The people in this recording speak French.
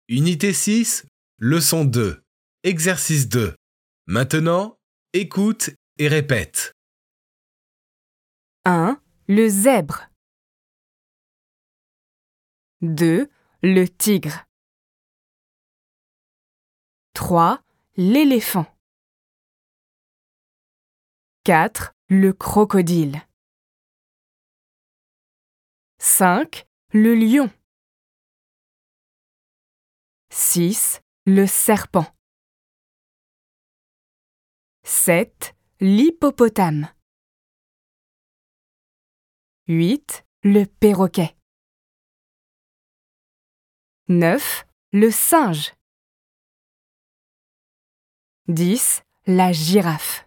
Unité 6, leçon 2, exercice 2. Maintenant, écoute et répète. 1. Le zèbre. 2. Le tigre. 3. L'éléphant. 4. Le crocodile. 5. Le lion. 6. Le serpent. 7. L'hippopotame. 8. Le perroquet. 9. Le singe. 10. La girafe.